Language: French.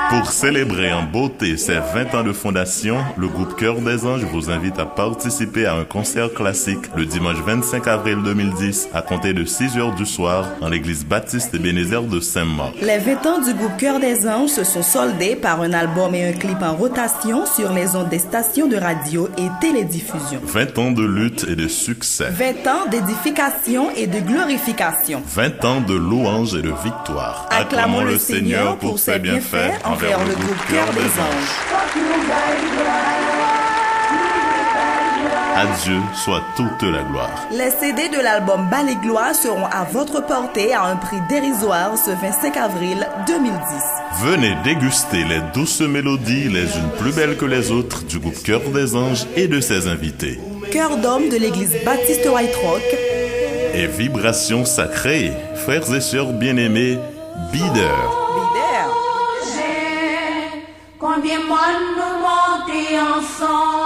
Pour célébrer en beauté ses 20 ans de fondation, le groupe Chœur des Anges vous invite à participer à un concert classique le dimanche 25 avril 2010 à compter de 6h du soir en l'église Baptiste Ebenezer de Saint-Marc. Les 20 ans du groupe Chœur des Anges se sont soldés par un album et un clip en rotation sur les ondes des stations de radio et télédiffusion. 20 ans de lutte et de succès. 20 ans d'édification et de glorification. 20 ans de louange et de victoire. Acclamons le Seigneur pour ses bienfaits envers le groupe Chœur des Anges. À Dieu soit toute la gloire. Les CD de l'album Bal et Gloire seront à votre portée à un prix dérisoire ce 25 avril 2010. Venez déguster les douces mélodies les unes plus belles que les autres du groupe Chœur des Anges et de ses invités. Chœur d'hommes de l'église Baptiste White Rock et vibrations sacrées, frères et sœurs bien-aimés, Bider. Combien moi nous monter ensemble.